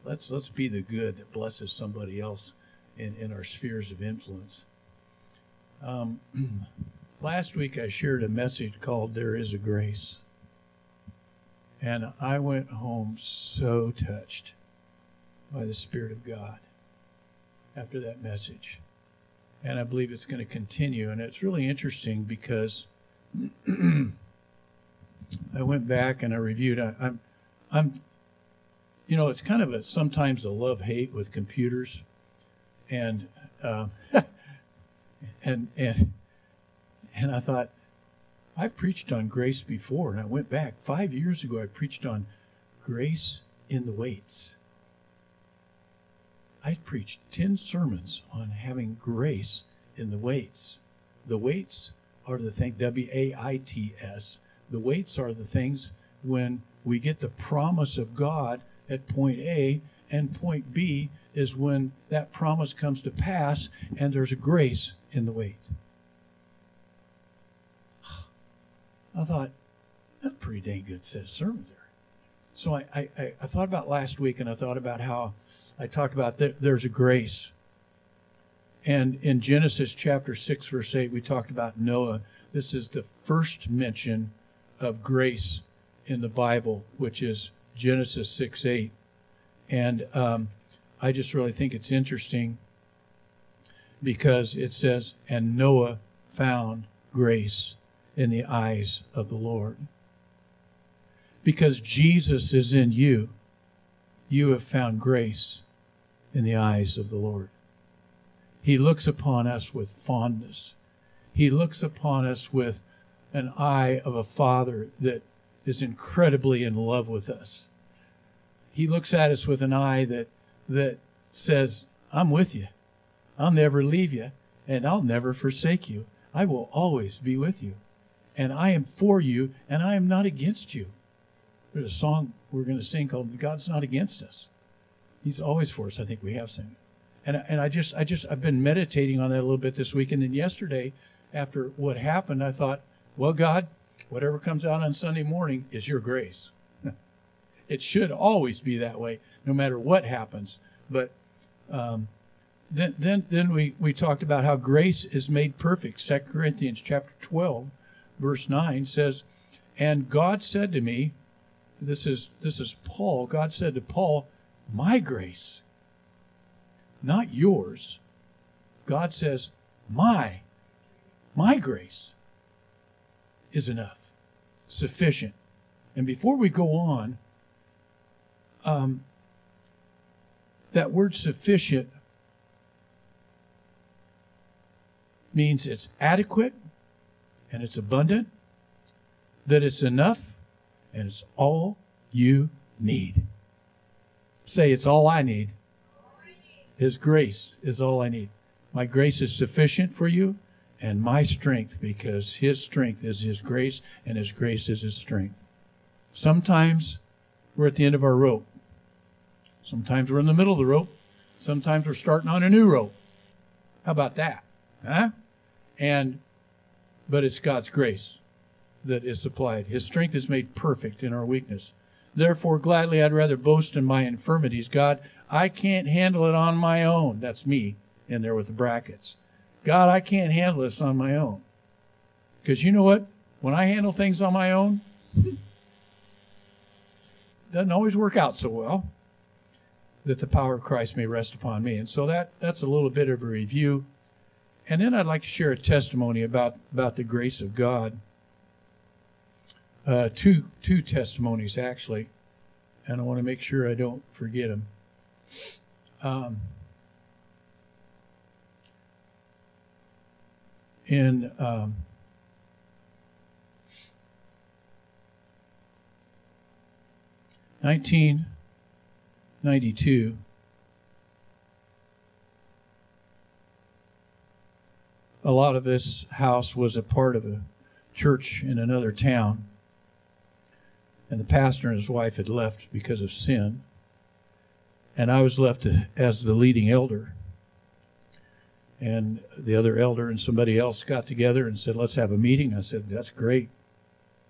let's be the good that blesses somebody else in our spheres of influence. Last week I shared a message called "There Is a Grace," and I went home so touched by the Spirit of God after that message, and I believe it's going to continue. And it's really interesting because I went back and I reviewed. I'm it's kind of sometimes a love-hate with computers, and and I thought, I've preached on grace before, and I went back 5 years ago. I preached on grace in the weights. I preached 10 sermons on having grace in the weights. The weights are the thing, W-A-I-T-S. The weights are the things when we get the promise of God at point A, and point B is when that promise comes to pass and there's a grace in the weight. I thought, that's a pretty dang good set of sermons there. So I thought about last week, and I thought about how I talked about there's a grace. And in Genesis chapter 6, verse 8, we talked about Noah. This is the first mention of grace in the Bible, which is Genesis 6:8. And I just really think it's interesting because it says, and Noah found grace in the eyes of the Lord. Because Jesus is in you, you have found grace in the eyes of the Lord. He looks upon us with fondness. He looks upon us with an eye of a father that is incredibly in love with us. He looks at us with an eye that says, I'm with you. I'll never leave you, and I'll never forsake you. I will always be with you. And I am for you, and I am not against you. There's a song we're going to sing called God's Not Against Us. He's always for us. I think we have sung it. And I've been meditating on that a little bit this week. And then yesterday, after what happened, I thought, well, God, whatever comes out on Sunday morning is your grace. It should always be that way, no matter what happens. But then we talked about how grace is made perfect. 2 Corinthians chapter 12, verse 9 says, and God said to me, this is Paul, God said to Paul, my grace, not yours. God says, my grace is enough, sufficient. And before we go on, that word sufficient means it's adequate and it's abundant, that it's enough and it's all you need. Say, it's all I need. His grace is all I need. My grace is sufficient for you, and my strength, because His strength is His grace, and His grace is His strength. Sometimes we're at the end of our rope. Sometimes we're in the middle of the rope. Sometimes we're starting on a new rope. How about that? Huh? But it's God's grace that is supplied. His strength is made perfect in our weakness. Therefore, gladly I'd rather boast in my infirmities. God, I can't handle it on my own. That's me in there with the brackets. God, I can't handle this on my own. Because you know what? When I handle things on my own, it doesn't always work out so well. That the power of Christ may rest upon me. And so that's a little bit of a review. And then I'd like to share a testimony about the grace of God. Two testimonies, actually. And I want to make sure I don't forget them. In 1992, a lot of this house was a part of a church in another town, and the pastor and his wife had left because of sin, and I was left as the leading elder. And the other elder and somebody else got together and said, let's have a meeting. I said, that's great.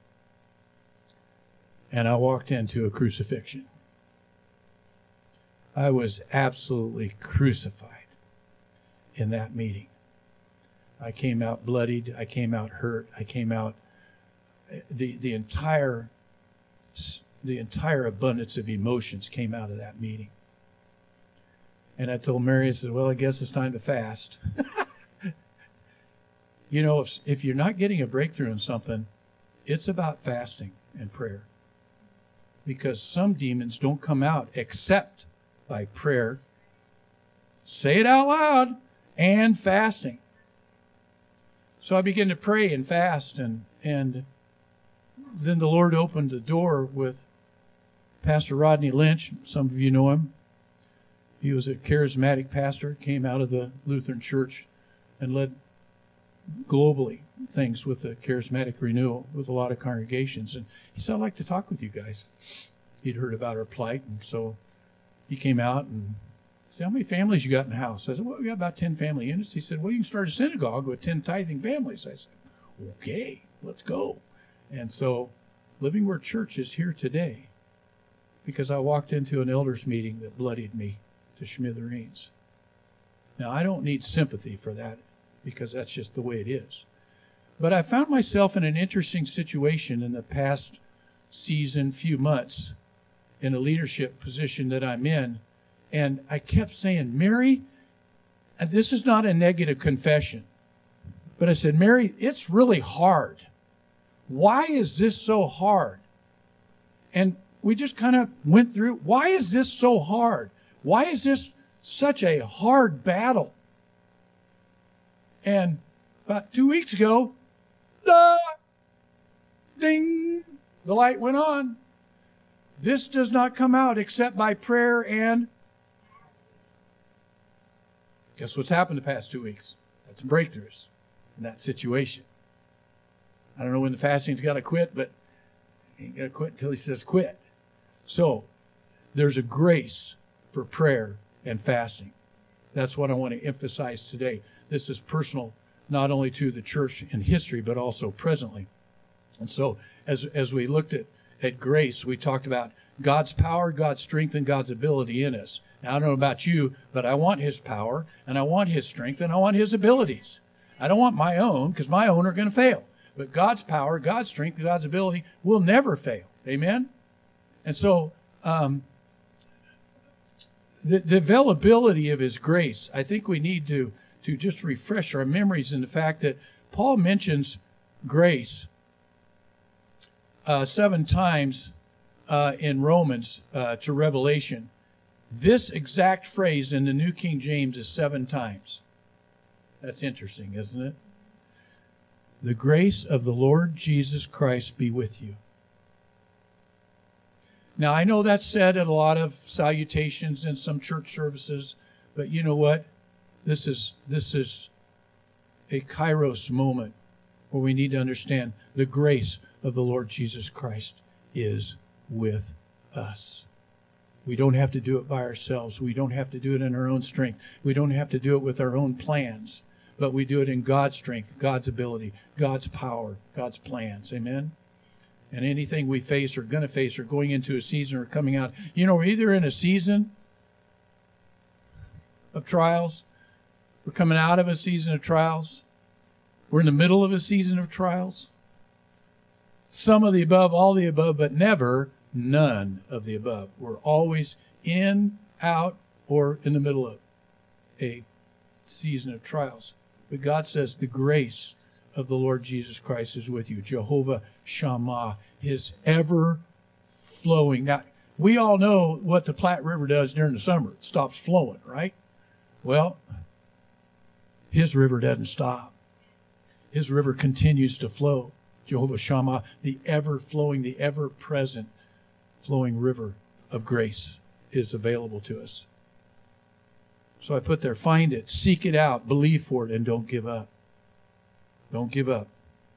And I walked into a crucifixion. I was absolutely crucified in that meeting. I came out bloodied. I came out hurt. I came out the entire abundance of emotions came out of that meeting. And I told Mary, I said, well, I guess it's time to fast. You know, if you're not getting a breakthrough in something, it's about fasting and prayer. Because some demons don't come out except by prayer, say it out loud, and fasting. So I began to pray and fast, and then the Lord opened the door with Pastor Rodney Lynch. Some of you know him. He was a charismatic pastor, came out of the Lutheran Church and led globally things with the charismatic renewal with a lot of congregations. And he said, I'd like to talk with you guys. He'd heard about our plight, and so he came out and said, how many families you got in the house? I said, well, we got about 10 family units. He said, well, you can start a synagogue with 10 tithing families. I said, okay, let's go. And so Living Word Church is here today because I walked into an elders meeting that bloodied me to smithereens. Now, I don't need sympathy for that because that's just the way it is. But I found myself in an interesting situation in the past season, few months, in a leadership position that I'm in. And I kept saying, Mary, and this is not a negative confession, but I said, Mary, it's really hard. Why is this so hard? And we just kind of went through, why is this so hard? Why is this such a hard battle? And about 2 weeks ago, ding, the light went on. This does not come out except by prayer and guess what's happened the past 2 weeks? Had some breakthroughs in that situation. I don't know when the fasting's got to quit, but he ain't got to quit until he says quit. So there's a grace for prayer and fasting. That's what I want to emphasize today. This is personal, not only to the church in history, but also presently. And so as we looked at grace, we talked about God's power, God's strength, and God's ability in us. Now, I don't know about you, but I want His power, and I want His strength, and I want His abilities. I don't want my own, because my own are going to fail. But God's power, God's strength, God's ability will never fail. Amen? And so the availability of His grace, I think we need to just refresh our memories in the fact that Paul mentions grace 7 times in Romans to Revelation. This exact phrase in the New King James is 7 times. That's interesting, isn't it? The grace of the Lord Jesus Christ be with you. Now, I know that's said at a lot of salutations in some church services, but you know what? This is a kairos moment where we need to understand the grace of the Lord Jesus Christ is with us. We don't have to do it by ourselves. We don't have to do it in our own strength. We don't have to do it with our own plans, but we do it in God's strength, God's ability, God's power, God's plans. Amen? And anything we face or going to face or going into a season or coming out, you know, we're either in a season of trials, we're coming out of a season of trials, we're in the middle of a season of trials. Some of the above, all the above, but never none of the above. We're always in, out, or in the middle of a season of trials. But God says the grace of the Lord Jesus Christ is with you. Jehovah Shammah, His ever-flowing. Now, we all know what the Platte River does during the summer. It stops flowing, right? Well, His river doesn't stop. His river continues to flow. Jehovah Shammah, the ever-flowing, the ever-present flowing river of grace is available to us. So I put there, find it, seek it out, believe for it, and don't give up. Don't give up.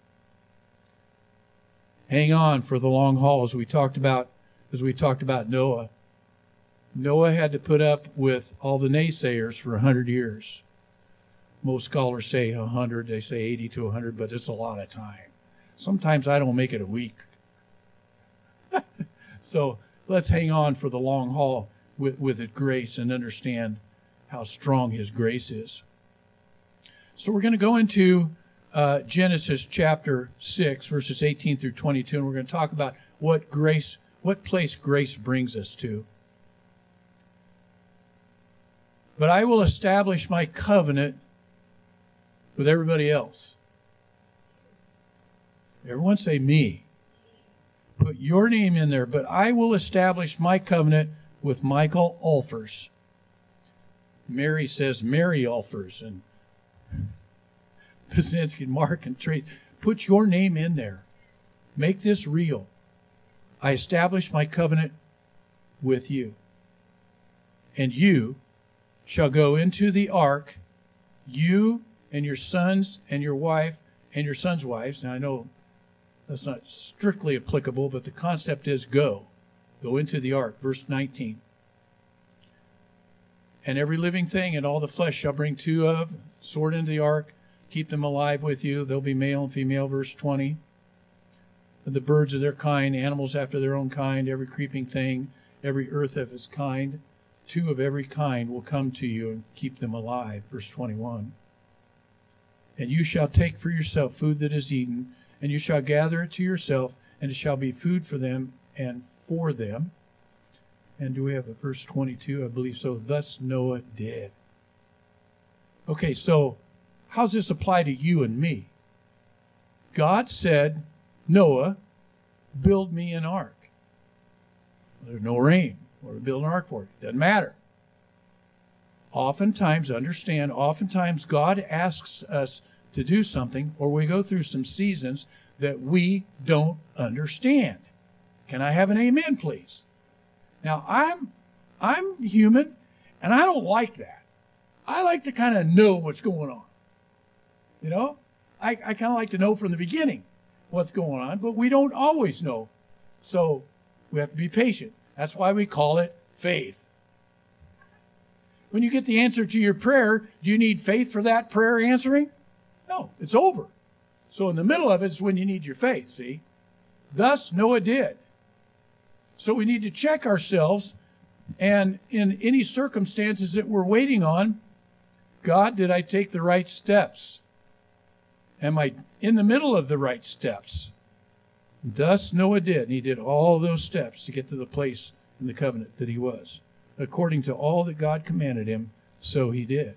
Hang on for the long haul, as we talked about Noah. Noah had to put up with all the naysayers for 100 years. Most scholars say 100, they say 80 to 100, but it's a lot of time. Sometimes I don't make it a week. So let's hang on for the long haul with His grace and understand how strong His grace is. So we're going to go into Genesis chapter 6, verses 18 through 22, and we're going to talk about what place grace brings us to. But I will establish my covenant with everybody else. Everyone say me. Put your name in there. But I will establish my covenant with Michael Olfers. Mary says Mary Olfers. And Pazinski, Mark, and Trace. Put your name in there. Make this real. I establish my covenant with you. And you shall go into the ark, you and your sons and your wife and your sons' wives. Now I know that's not strictly applicable, but the concept is go. Go into the ark. Verse 19. And every living thing and all the flesh shall bring two of, sword into the ark, keep them alive with you. They'll be male and female. Verse 20. The birds of their kind, animals after their own kind, every creeping thing, every earth of its kind. Two of every kind will come to you and keep them alive. Verse 21. And you shall take for yourself food that is eaten, and you shall gather it to yourself, and it shall be food for them and for them. And do we have a verse 22? I believe so. Thus Noah did. Okay, so how does this apply to you and me? God said, Noah, build me an ark. There's no rain. Or to build an ark for you. Doesn't matter. Oftentimes God asks us to do something, or we go through some seasons that we don't understand. Can I have an amen, please? Now, I'm human, and I don't like that. I like to kind of know what's going on. You know? I kind of like to know from the beginning what's going on, but we don't always know. So we have to be patient. That's why we call it faith. When you get the answer to your prayer, do you need faith for that prayer answering? No, it's over. So in the middle of it is when you need your faith, see? Thus Noah did. So we need to check ourselves, and in any circumstances that we're waiting on, God, did I take the right steps? Am I in the middle of the right steps? Thus Noah did, and he did all those steps to get to the place in the covenant that he was. According to all that God commanded him, so he did.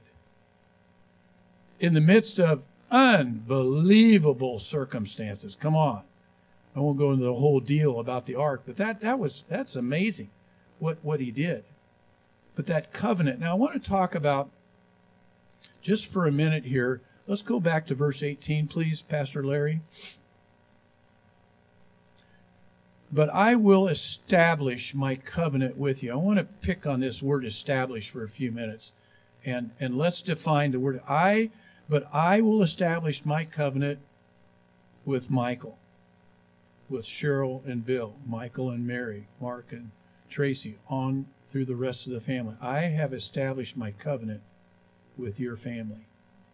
In the midst of unbelievable circumstances. Come on. I won't go into the whole deal about the ark, but that's amazing what he did. But that covenant. Now I want to talk about, just for a minute here, let's go back to verse 18, please, Pastor Larry. But I will establish my covenant with you. I want to pick on this word establish for a few minutes. And let's define the word but I will establish my covenant with Michael, with Cheryl and Bill, Michael and Mary, Mark and Tracy, on through the rest of the family. I have established my covenant with your family.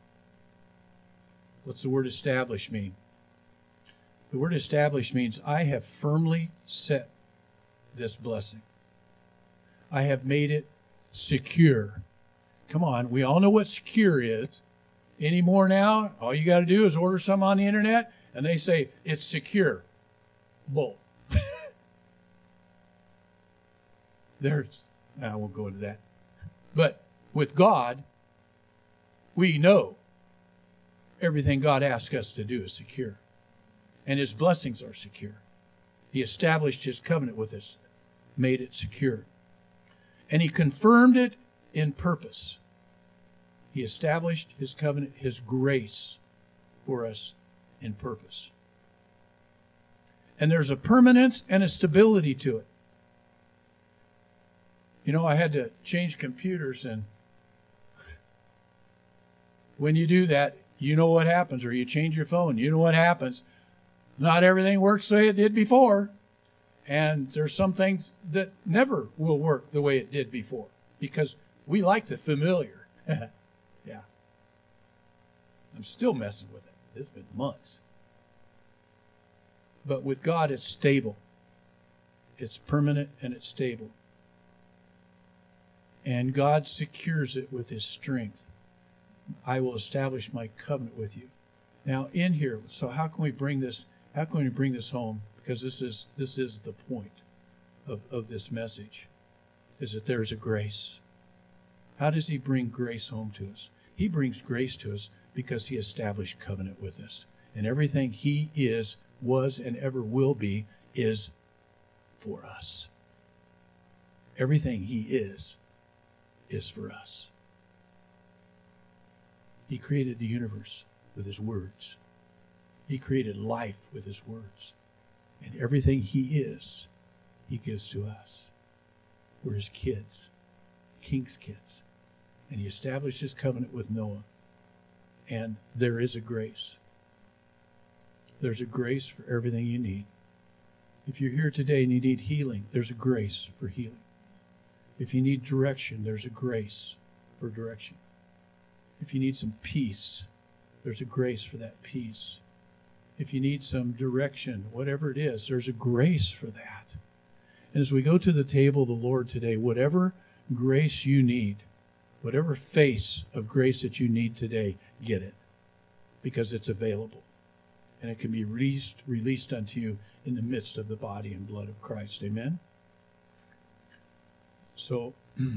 What's the word establish mean? The word establish means I have firmly set this blessing. I have made it secure. Come on, we all know what secure is. Any more now? All you got to do is order some on the internet, and they say it's secure. Bull. I won't go into that. But with God, we know everything God asks us to do is secure. And his blessings are secure. He established his covenant with us, made it secure. And he confirmed it in purpose. He established his covenant, his grace for us in purpose. And there's a permanence and a stability to it. You know, I had to change computers, and when you do that, you know what happens. Or you change your phone, you know what happens. Not everything works the way it did before. And there's some things that never will work the way it did before, because we like the familiar. Yeah. I'm still messing with it. It's been months. But with God, it's stable. It's permanent and it's stable. And God secures it with his strength. I will establish my covenant with you. Now in here, so how can we bring this home? Because this is the point of this message, is that there's a grace. How does he bring grace home to us? He brings grace to us because he established covenant with us. And everything he is, was, and ever will be is for us. Everything he is for us. He created the universe with his words. He created life with his words. And everything he is, he gives to us. We're his kids, king's kids. And he established his covenant with Noah. And there is a grace. There's a grace for everything you need. If you're here today and you need healing, there's a grace for healing. If you need direction, there's a grace for direction. If you need some peace, there's a grace for that peace. If you need some direction, whatever it is, there's a grace for that. And as we go to the table of the Lord today, whatever grace you need, whatever face of grace that you need today, get it, because it's available. And it can be released unto you in the midst of the body and blood of Christ. Amen? So,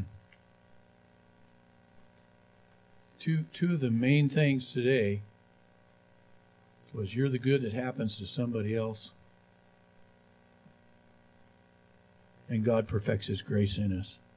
two of the main things today was you're the good that happens to somebody else, and God perfects his grace in us.